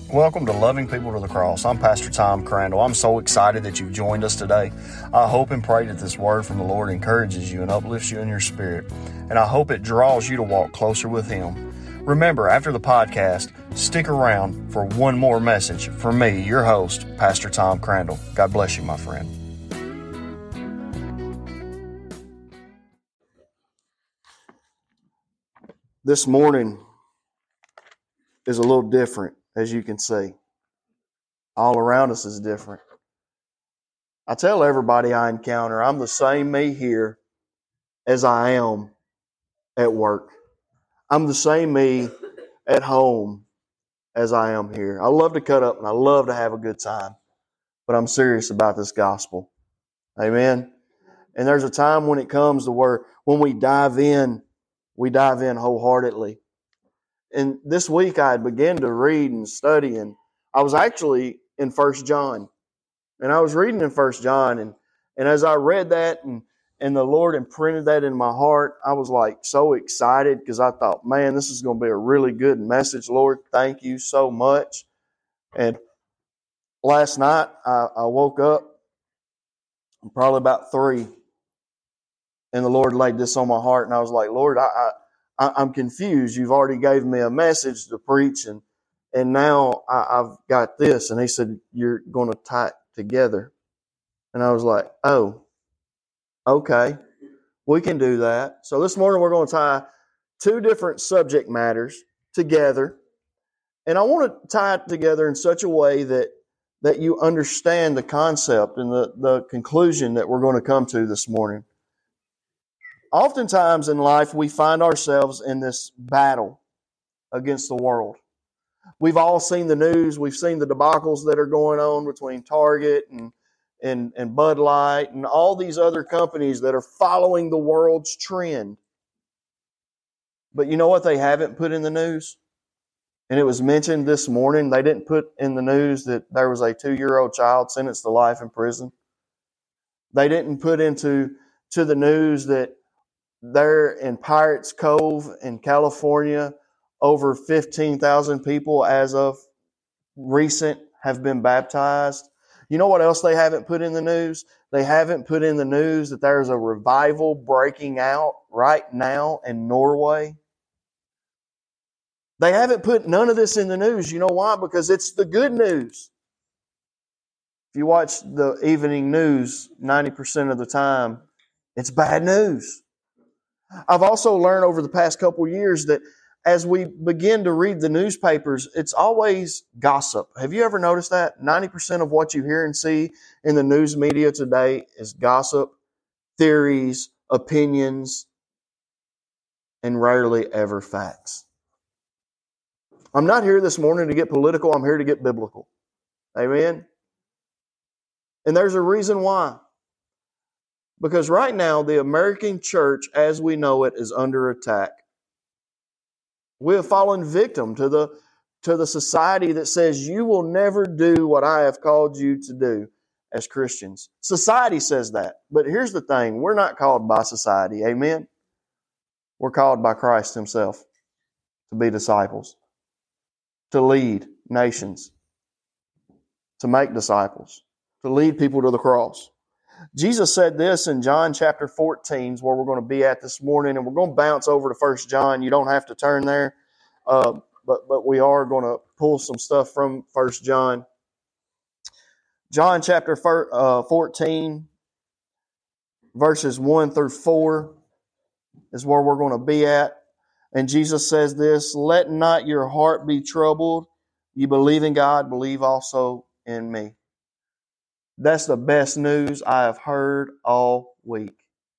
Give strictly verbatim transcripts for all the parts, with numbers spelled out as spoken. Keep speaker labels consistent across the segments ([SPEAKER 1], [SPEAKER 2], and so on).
[SPEAKER 1] Welcome to Loving People to the Cross. I'm Pastor Tom Crandall. I'm so excited that you've joined us today. I hope and pray that this word from the Lord encourages you and uplifts you in your spirit. And I hope it draws you to walk closer with Him. Remember, after the podcast, stick around for one more message from me, your host, Pastor Tom Crandall. God bless you, my friend. This morning is a little different, as you can see. All around us is different. I tell everybody I encounter, I'm the same me here as I am at work. I'm the same me at home as I am here. I love to cut up and I love to have a good time, but I'm serious about this gospel. Amen. And there's a time when it comes to where when we dive in, we dive in wholeheartedly. And this week I had begun to read and study, and I was actually in First John. And I was reading in First John, and, and as I read that and, and the Lord imprinted that in my heart, I was like so excited because I thought, man, this is going to be a really good message, Lord. Thank you so much. And last night I, I woke up probably about three, and the Lord laid this on my heart, and I was like, Lord, I, I I'm confused. You've already gave me a message to preach, and and now I, I've got this. And He said, you're going to tie it together. And I was like, oh, okay, we can do that. So this morning we're going to tie two different subject matters together. And I want to tie it together in such a way that, that you understand the concept and the, the conclusion that we're going to come to this morning. Oftentimes in life, we find ourselves in this battle against the world. We've all seen the news. We've seen the debacles that are going on between Target and, and, and Bud Light and all these other companies that are following the world's trend. But you know what they haven't put in the news? And it was mentioned this morning. They didn't put in the news that there was a two-year-old child sentenced to life in prison. They didn't put into to the news that there in Pirates Cove in California, over fifteen thousand people as of recent have been baptized. You know what else they haven't put in the news? They haven't put in the news that there's a revival breaking out right now in Norway. They haven't put none of this in the news. You know why? Because it's the good news. If you watch the evening news, ninety percent of the time, it's bad news. I've also learned over the past couple of years that as we begin to read the newspapers, it's always gossip. Have you ever noticed that? ninety percent of what you hear and see in the news media today is gossip, theories, opinions, and rarely ever facts. I'm not here this morning to get political. I'm here to get biblical. Amen? And there's a reason why. Because right now, the American church, as we know it, is under attack. We have fallen victim to the, to the society that says you will never do what I have called you to do as Christians. Society says that. But here's the thing. We're not called by society. Amen? We're called by Christ Himself to be disciples, to lead nations, to make disciples, to lead people to the cross. Jesus said this in John chapter fourteen, is where we're going to be at this morning, and we're going to bounce over to First John. You don't have to turn there, uh, but but we are going to pull some stuff from First John. John chapter fourteen, verses one through four is where we're going to be at. And Jesus says this, let not your heart be troubled. You believe in God, believe also in me. That's the best news I have heard all week.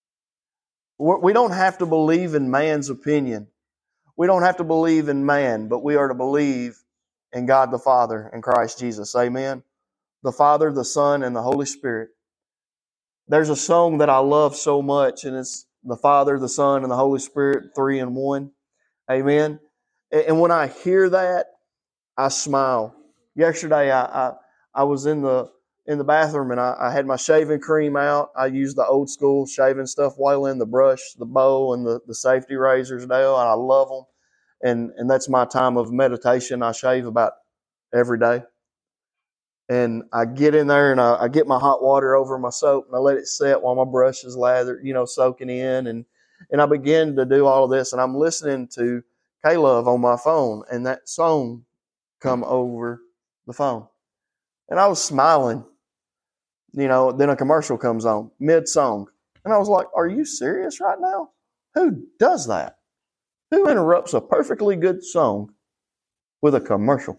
[SPEAKER 1] We don't have to believe in man's opinion. We don't have to believe in man, but we are to believe in God the Father and Christ Jesus. Amen? The Father, the Son, and the Holy Spirit. There's a song that I love so much, and it's the Father, the Son, and the Holy Spirit, three in one. Amen? And when I hear that, I smile. Yesterday, I I, I was in the in the bathroom and I, I had my shaving cream out. I used the old school shaving stuff, Waylon, the brush, the bow, and the, the safety razors, Dale, and I love them. And and that's my time of meditation. I shave about every day. And I get in there and I, I get my hot water over my soap and I let it set while my brush is lathered, you know, soaking in. And, and I begin to do all of this. And I'm listening to K-Love on my phone, and that song come over the phone. And I was smiling, you know, then a commercial comes on mid-song. And I was like, are you serious right now? Who does that? Who interrupts a perfectly good song with a commercial?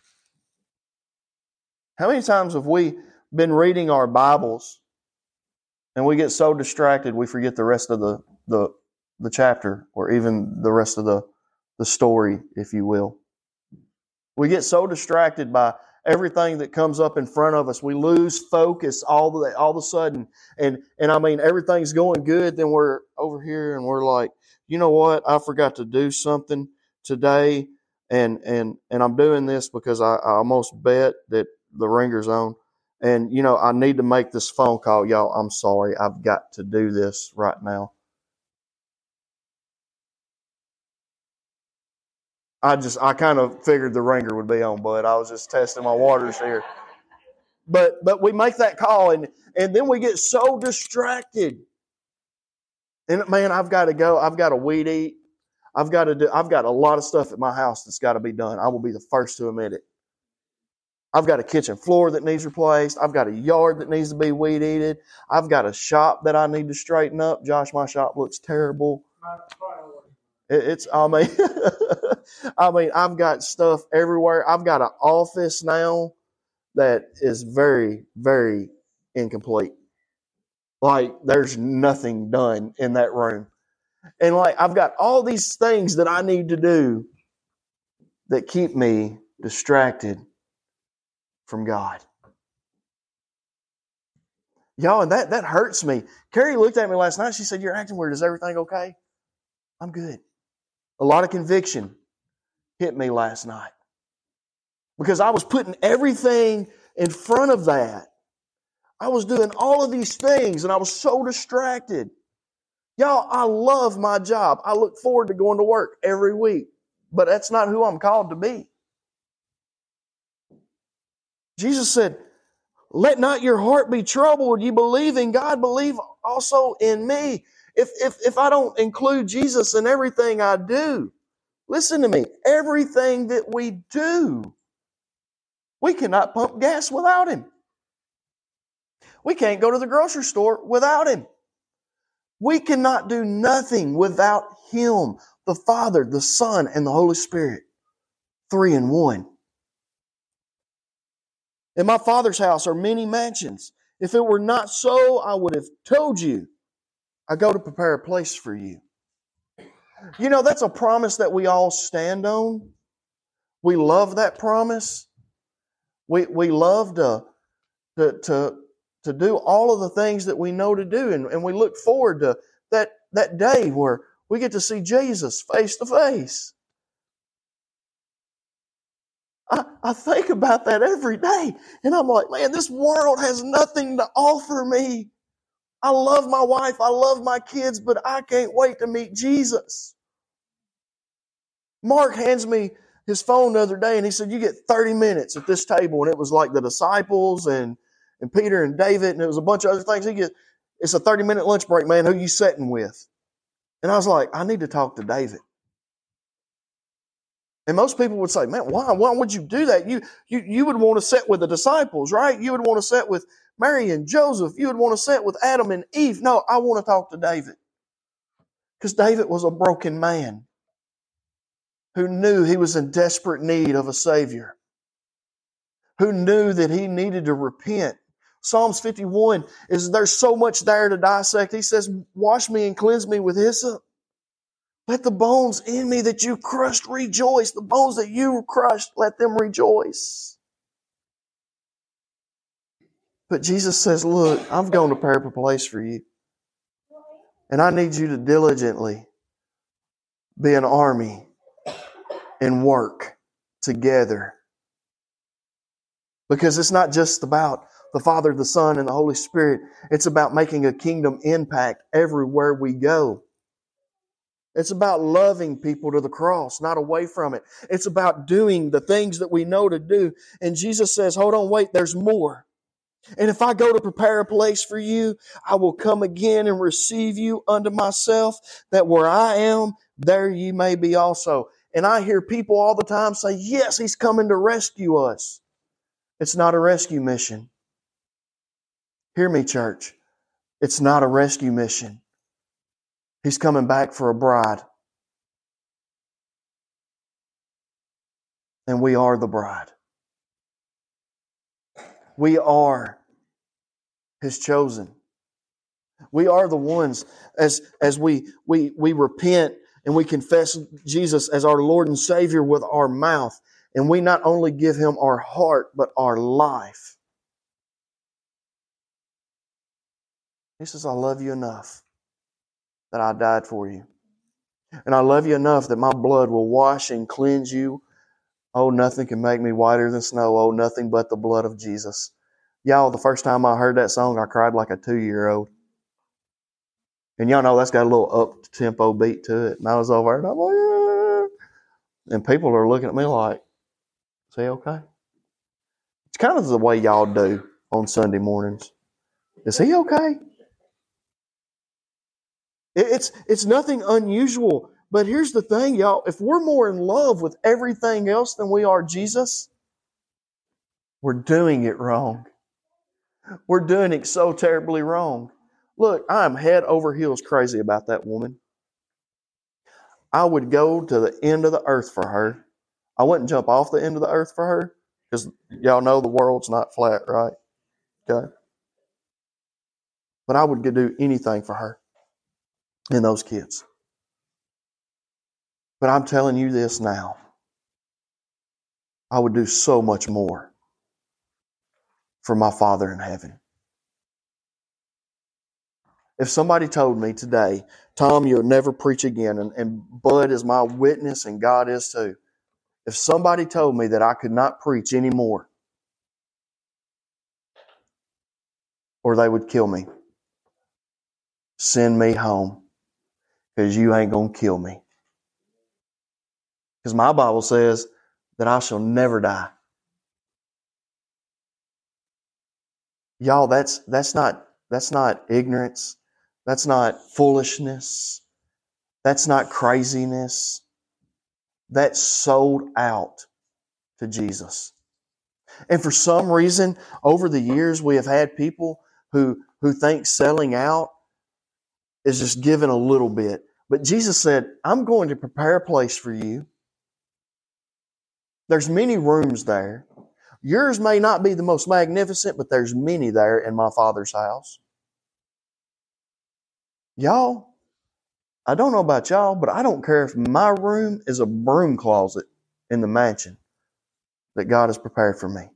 [SPEAKER 1] How many times have we been reading our Bibles and we get so distracted we forget the rest of the, the, the chapter, or even the rest of the, the story, if you will? We get so distracted by everything that comes up in front of us. We lose focus all the all of a sudden. And and I mean, everything's going good. Then we're over here and we're like, you know what? I forgot to do something today. And and and I'm doing this because I, I almost bet that the ringer's on. And, you know, I need to make this phone call. Y'all, I'm sorry. I've got to do this right now. I just, I kind of figured the ringer would be on, but I was just testing my waters here. But, but we make that call and, and then we get so distracted. And man, I've got to go. I've got to weed eat. I've got to do, I've got a lot of stuff at my house that's got to be done. I will be the first to admit it. I've got a kitchen floor that needs replaced. I've got a yard that needs to be weed eated. I've got a shop that I need to straighten up. Josh, my shop looks terrible. It's, I mean, I mean, I've got stuff everywhere. I've got an office now that is very, very incomplete. Like, there's nothing done in that room. And like, I've got all these things that I need to do that keep me distracted from God. Y'all, and that, that hurts me. Carrie looked at me last night. She said, you're acting weird. Is everything okay? I'm good. A lot of conviction hit me last night because I was putting everything in front of that. I was doing all of these things and I was so distracted. Y'all, I love my job. I look forward to going to work every week, but that's not who I'm called to be. Jesus said, let not your heart be troubled. You believe in God, believe also in me. If, if, if I don't include Jesus in everything I do, listen to me, everything that we do, we cannot pump gas without Him. We can't go to the grocery store without Him. We cannot do nothing without Him, the Father, the Son, and the Holy Spirit. Three in one. In my Father's house are many mansions. If it were not so, I would have told you. I go to prepare a place for you. You know, that's a promise that we all stand on. We love that promise. We we love to, to, to, to do all of the things that we know to do. And, and we look forward to that, that day where we get to see Jesus face to face. I, I think about that every day. And I'm like, man, this world has nothing to offer me. I love my wife. I love my kids, but I can't wait to meet Jesus. Mark hands me his phone the other day and he said, you get thirty minutes at this table. And it was like the disciples and, and Peter and David and it was a bunch of other things. He gets, it's a thirty minute lunch break, man. Who you sitting with? And I was like, I need to talk to David. And most people would say, man, why? Why would you do that? You, you, you would want to sit with the disciples, right? You would want to sit with Mary and Joseph. You would want to sit with Adam and Eve. No, I want to talk to David. Because David was a broken man who knew he was in desperate need of a Savior, who knew that he needed to repent. Psalms fifty-one is, there's so much there to dissect. He says, wash me and cleanse me with hyssop. Let the bones in me that you crushed rejoice. The bones that you crushed, let them rejoice. But Jesus says, look, I'm going to prepare a place for you. And I need you to diligently be an army and work together. Because it's not just about the Father, the Son, and the Holy Spirit. It's about making a kingdom impact everywhere we go. It's about loving people to the cross, not away from it. It's about doing the things that we know to do. And Jesus says, hold on, wait, there's more. And if I go to prepare a place for you, I will come again and receive you unto myself, that where I am, there you may be also. And I hear people all the time say, yes, He's coming to rescue us. It's not a rescue mission. Hear me, church. It's not a rescue mission. He's coming back for a bride. And we are the bride. We are His chosen. We are the ones, as, as we, we, we repent and we confess Jesus as our Lord and Savior with our mouth. And we not only give Him our heart, but our life. He says, I love you enough that I died for you. And I love you enough that my blood will wash and cleanse you. Oh, nothing can make me whiter than snow. Oh, nothing but the blood of Jesus. Y'all, the first time I heard that song, I cried like a two-year-old. And y'all know that's got a little up-tempo beat to it. And I was over there, and I'm like, yeah. And people are looking at me like, is he okay? It's kind of the way y'all do on Sunday mornings. Is he okay? It's, it's nothing unusual. But here's the thing, y'all. If we're more in love with everything else than we are Jesus, we're doing it wrong. We're doing it so terribly wrong. Look, I'm head over heels crazy about that woman. I would go to the end of the earth for her. I wouldn't jump off the end of the earth for her, because y'all know the world's not flat, right? Okay. But I would do anything for her and those kids. But I'm telling you this now. I would do so much more for my Father in heaven. If somebody told me today, Tom, you'll never preach again, and, and Bud is my witness and God is too. If somebody told me that I could not preach anymore, or they would kill me, send me home, because you ain't going to kill me. Because my Bible says that I shall never die. Y'all, that's that's not that's not ignorance. That's not foolishness. That's not craziness. That's sold out to Jesus. And for some reason, over the years, we have had people who, who think selling out is just giving a little bit. But Jesus said, I'm going to prepare a place for you. There's many rooms there. Yours may not be the most magnificent, but there's many there in my Father's house. Y'all, I don't know about y'all, but I don't care if my room is a broom closet in the mansion that God has prepared for me.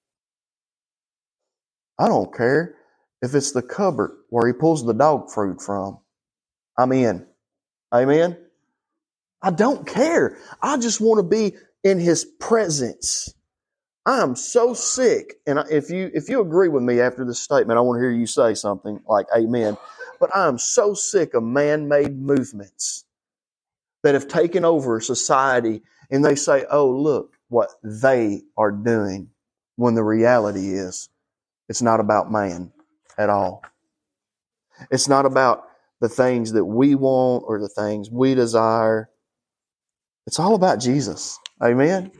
[SPEAKER 1] I don't care if it's the cupboard where He pulls the dog food from. I'm in. Amen? I don't care. I just want to be in His presence. I am so sick. And if you if you agree with me after this statement, I want to hear you say something like amen. But I am so sick of man-made movements that have taken over society, and they say, oh, look what they are doing, when the reality is it's not about man at all. It's not about the things that we want or the things we desire. It's all about Jesus. Amen?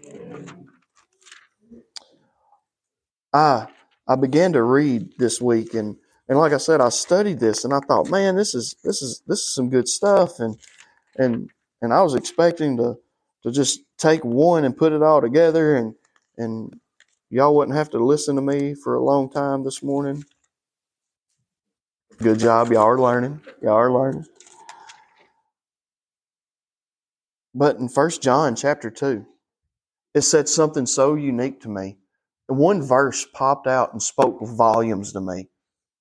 [SPEAKER 1] I I began to read this week, and, and like I said, I studied this, and I thought, man, this is this is this is some good stuff, and and and I was expecting to to just take one and put it all together, and and y'all wouldn't have to listen to me for a long time this morning. Good job, y'all are learning. Y'all are learning. But in First John chapter two, it said something so unique to me. One verse popped out and spoke volumes to me.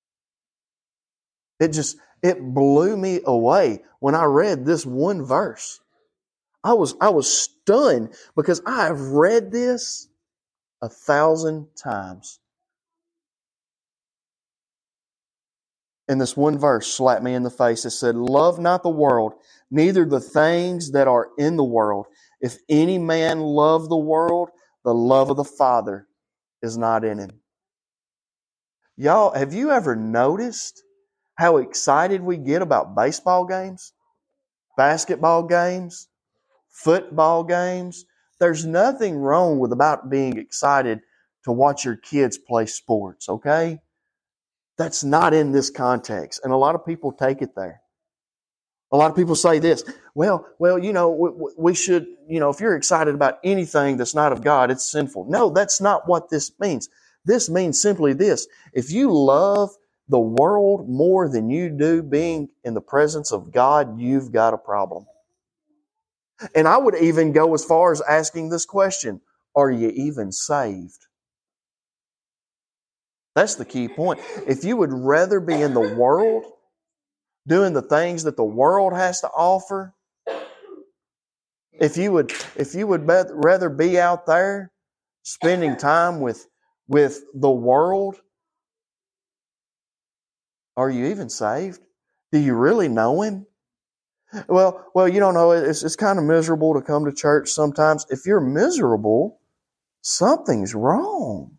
[SPEAKER 1] It just, it blew me away when I read this one verse. I was, I was stunned because I have read this a thousand times. And this one verse slapped me in the face. It said, love not the world, neither the things that are in the world. If any man love the world, the love of the Father is not in him. Y'all, have you ever noticed how excited we get about baseball games, basketball games, football games? There's nothing wrong with about being excited to watch your kids play sports, okay? That's not in this context. And a lot of people take it there. A lot of people say this, well, well, you know, we, we should, you know, if you're excited about anything that's not of God, it's sinful. No, that's not what this means. This means simply this. If you love the world more than you do being in the presence of God, you've got a problem. And I would even go as far as asking this question, are you even saved? That's the key point. If you would rather be in the world, doing the things that the world has to offer, if you would, if you would rather be out there spending time with, with the world, are you even saved? Do you really know Him? Well, well, you don't know. It's, it's kind of miserable to come to church sometimes. If you're miserable, something's wrong.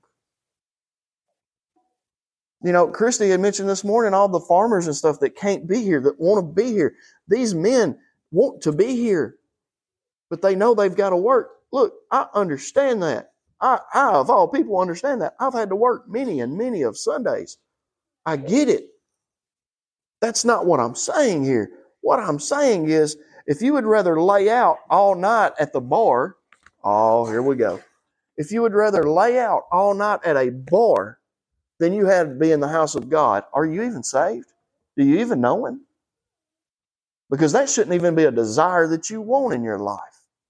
[SPEAKER 1] You know, Christy had mentioned this morning all the farmers and stuff that can't be here, that want to be here. These men want to be here, but they know they've got to work. Look, I understand that. I, I, of all people, understand that. I've had to work many and many of Sundays. I get it. That's not what I'm saying here. What I'm saying is, if you would rather lay out all night at the bar, oh, here we go. If you would rather lay out all night at a bar than you had to be in the house of God, are you even saved? Do you even know Him? Because that shouldn't even be a desire that you want in your life.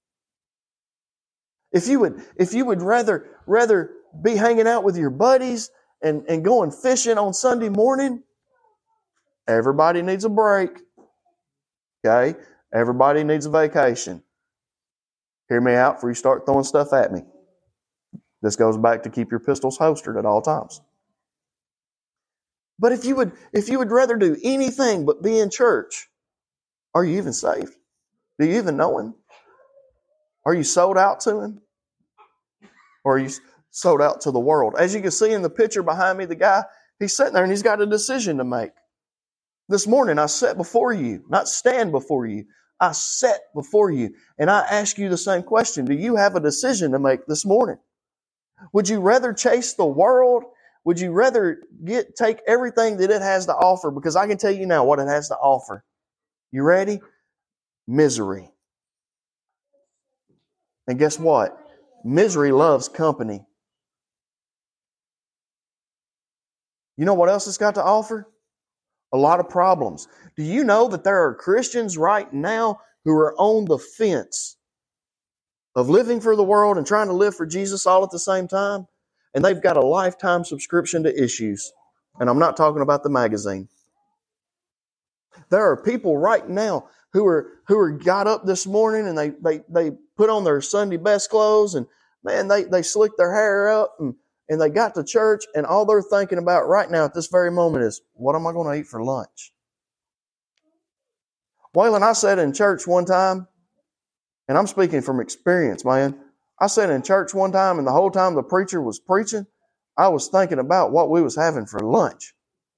[SPEAKER 1] If you would, if you would rather, rather be hanging out with your buddies and, and going fishing on Sunday morning, everybody needs a break. Okay? Everybody needs a vacation. Hear me out before you start throwing stuff at me. This goes back to keep your pistols holstered at all times. But if you would, if you would rather do anything but be in church, are you even saved? Do you even know Him? Are you sold out to Him? Or are you sold out to the world? As you can see in the picture behind me, the guy, he's sitting there and he's got a decision to make. This morning I sat before you, not stand before you. I sat before you and I ask you the same question. Do you have a decision to make this morning? Would you rather chase the world? Would you rather get take everything that it has to offer? Because I can tell you now what it has to offer. You ready? Misery. And guess what? Misery loves company. You know what else it's got to offer? A lot of problems. Do you know that there are Christians right now who are on the fence of living for the world and trying to live for Jesus all at the same time? And they've got a lifetime subscription to Issues. And I'm not talking about the magazine. There are people right now who are who are got up this morning and they they they put on their Sunday best clothes and man, they, they slick their hair up and, and they got to church and all they're thinking about right now at this very moment is, what am I going to eat for lunch? Waylon, I sat in church one time, and I'm speaking from experience, man. I sat in church one time and the whole time the preacher was preaching, I was thinking about what we was having for lunch.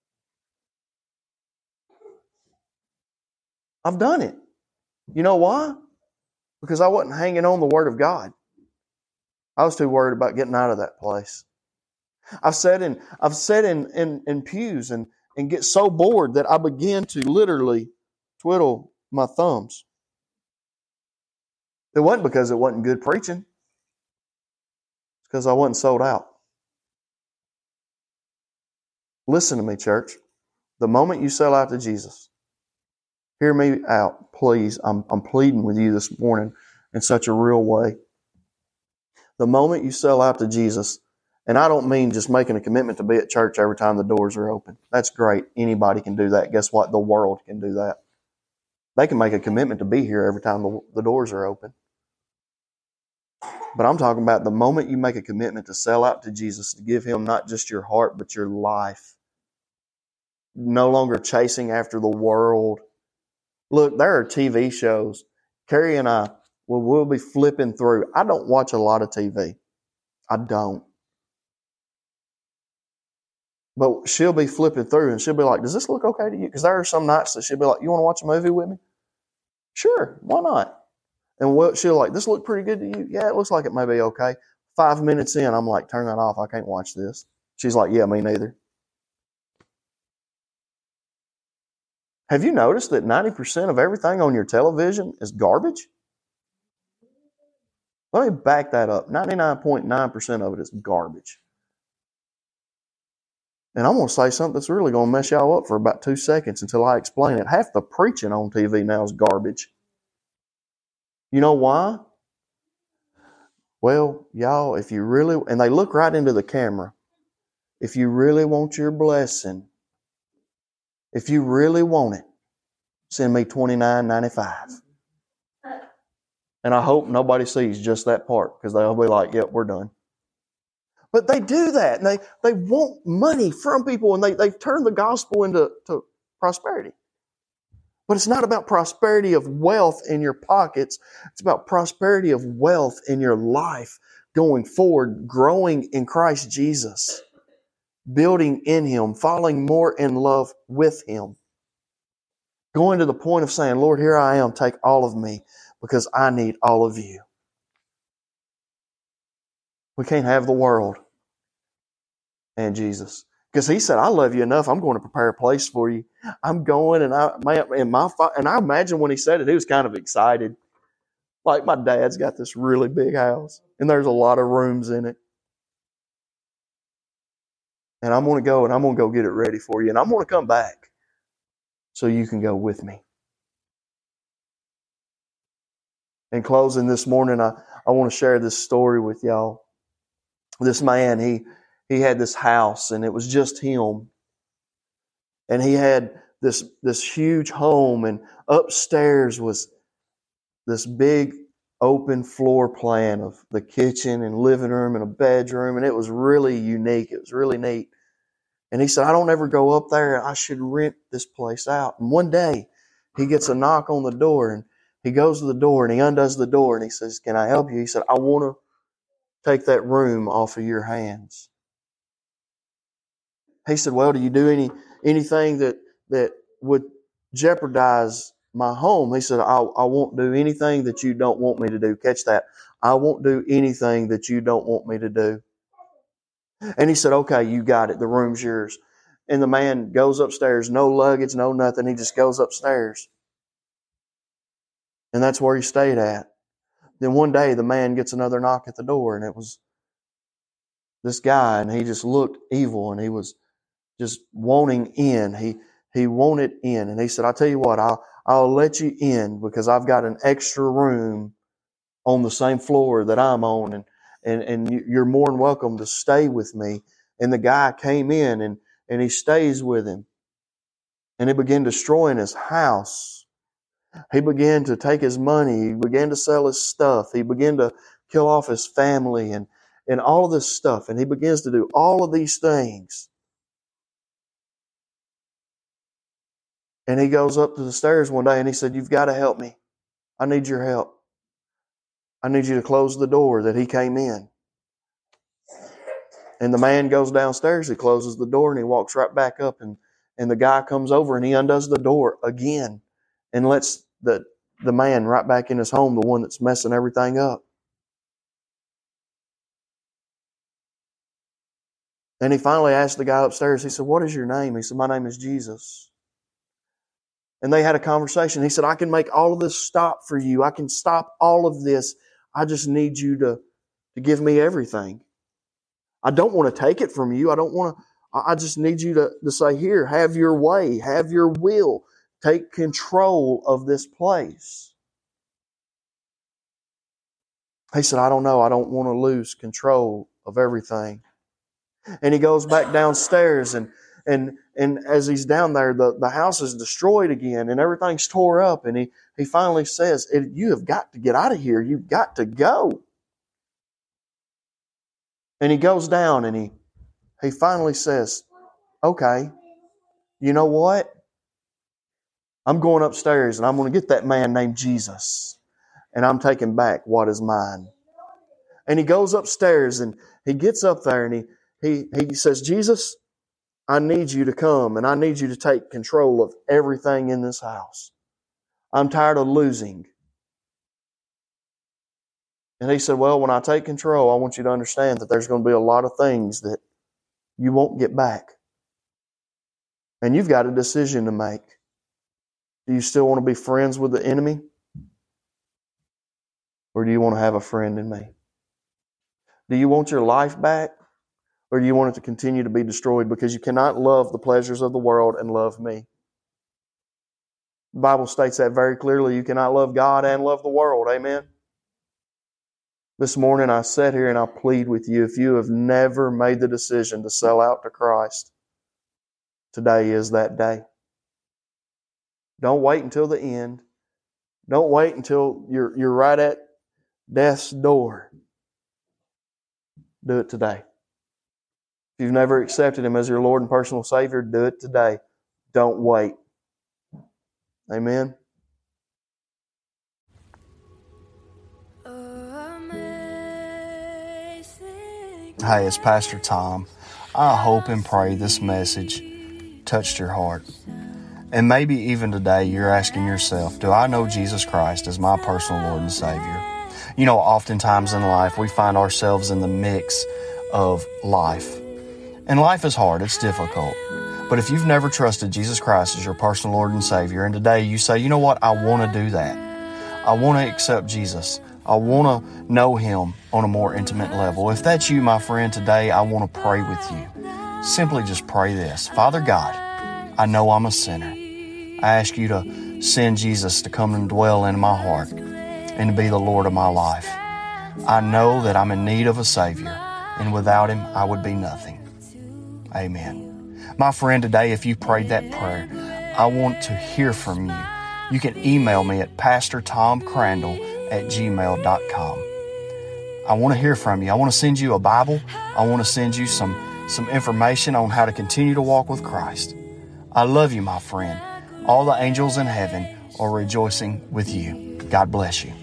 [SPEAKER 1] I've done it. You know why? Because I wasn't hanging on the Word of God. I was too worried about getting out of that place. I've sat in, I've sat in, in, in pews and, and get so bored that I begin to literally twiddle my thumbs. It wasn't because it wasn't good preaching. It's because I wasn't sold out. Listen to me, church. The moment you sell out to Jesus, hear me out, please. I'm, I'm pleading with you this morning in such a real way. The moment you sell out to Jesus, and I don't mean just making a commitment to be at church every time the doors are open. That's great. Anybody can do that. Guess what? The world can do that. They can make a commitment to be here every time the, the doors are open. But I'm talking about the moment you make a commitment to sell out to Jesus, to give Him not just your heart, but your life. no longer chasing after the world. Look, there are T V shows. Carrie and I, well, we'll be flipping through. I don't watch a lot of T V. I don't. But she'll be flipping through and she'll be like, does this look okay to you? Because there are some nights that she'll be like, you want to watch a movie with me? Sure, why not? And what she'll like, this look pretty good to you? Yeah, it looks like it may be okay. Five minutes in, I'm like, turn that off. I can't watch this. She's like, yeah, me neither. Have you noticed that ninety percent of everything on your television is garbage? Let me back that up. ninety-nine point nine percent of it is garbage. And I'm going to say something that's really going to mess y'all up for about two seconds until I explain it. Half the preaching on T V now is garbage. You know why? Well, y'all, if you really, and they look right into the camera, if you really want your blessing, if you really want it, send me twenty-nine ninety-five. And I hope nobody sees just that part because they'll be like, yep, we're done. But they do that, and they, they want money from people, and they, they've turned the gospel into to prosperity. But it's not about prosperity of wealth in your pockets. It's about prosperity of wealth in your life going forward, growing in Christ Jesus, building in Him, falling more in love with Him. Going to the point of saying, Lord, here I am, take all of me because I need all of you. We can't have the world and Jesus. Because He said, I love you enough, I'm going to prepare a place for you. I'm going, and I man, and my and I imagine when He said it, He was kind of excited. Like, my dad's got this really big house, and there's a lot of rooms in it. And I'm going to go, and I'm going to go get it ready for you, and I'm going to come back so you can go with me. In closing this morning, I, I want to share this story with y'all. This man, he he had this house, and it was just him. And he had this, this huge home, and upstairs was this big open floor plan of the kitchen and living room and a bedroom, and it was really unique. It was really neat. And he said, I don't ever go up there. I should rent this place out. And one day, he gets a knock on the door, and he goes to the door, and he undoes the door, and he says, can I help you? He said, I want to take that room off of your hands. He said, well, do you do any anything that that would jeopardize my home? He said, I, I won't do anything that you don't want me to do. Catch that. I won't do anything that you don't want me to do. And he said, okay, you got it. The room's yours. And the man goes upstairs, no luggage, no nothing. He just goes upstairs. And that's where he stayed at. Then one day the man gets another knock at the door, and it was this guy, and he just looked evil, and he was just wanting in. He he wanted in. And he said, I'll tell you what, I'll I'll let you in because I've got an extra room on the same floor that I'm on, and and, and you're more than welcome to stay with me. And the guy came in, and, and he stays with him. And he began destroying his house. He began to take his money. He began to sell his stuff. He began to kill off his family and, and all of this stuff. And he begins to do all of these things. And he goes up to the stairs one day and he said, you've got to help me. I need your help. I need you to close the door that he came in. And the man goes downstairs, he closes the door, and he walks right back up, and, and the guy comes over and he undoes the door again and lets the, the man right back in his home, the one that's messing everything up. And he finally asked the guy upstairs, he said, what is your name? He said, my name is Jesus. And they had a conversation. He said, I can make all of this stop for you. I can stop all of this. I just need you to, to give me everything. I don't want to take it from you. I don't want to, I just need you to, to say, here, have your way, have your will. Take control of this place. He said, I don't know. I don't want to lose control of everything. And he goes back downstairs, and and and as he's down there, the, the house is destroyed again and everything's tore up. And he, he finally says, you have got to get out of here. You've got to go. And he goes down and he he finally says, okay, you know what? I'm going upstairs and I'm going to get that man named Jesus. And I'm taking back what is mine. And he goes upstairs and he gets up there and he, he, he says, Jesus, I need you to come and I need you to take control of everything in this house. I'm tired of losing. And he said, well, when I take control, I want you to understand that there's going to be a lot of things that you won't get back. And you've got a decision to make. Do you still want to be friends with the enemy? Or do you want to have a friend in me? Do you want your life back? Or do you want it to continue to be destroyed? Because you cannot love the pleasures of the world and love me. The Bible states that very clearly. You cannot love God and love the world. Amen? This morning I sat here and I plead with you, if you have never made the decision to sell out to Christ, today is that day. Don't wait until the end. Don't wait until you're, you're right at death's door. Do it today. If you've never accepted Him as your Lord and personal Savior, do it today. Don't wait. Amen.
[SPEAKER 2] Hey, it's Pastor Tom. I hope and pray this message touched your heart. And maybe even today you're asking yourself, do I know Jesus Christ as my personal Lord and Savior? You know, oftentimes in life we find ourselves in the mix of life. And life is hard, it's difficult. But if you've never trusted Jesus Christ as your personal Lord and Savior, and today you say, you know what, I want to do that. I want to accept Jesus. I want to know Him on a more intimate level. If that's you, my friend, today I want to pray with you. Simply just pray this. Father God, I know I'm a sinner. I ask you to send Jesus to come and dwell in my heart and to be the Lord of my life. I know that I'm in need of a Savior, and without Him, I would be nothing. Amen. My friend, today, if you prayed that prayer, I want to hear from you. You can email me at pastor tom crandall at gmail dot com. I want to hear from you. I want to send you a Bible. I want to send you some, some information on how to continue to walk with Christ. I love you, my friend. All the angels in heaven are rejoicing with you. God bless you.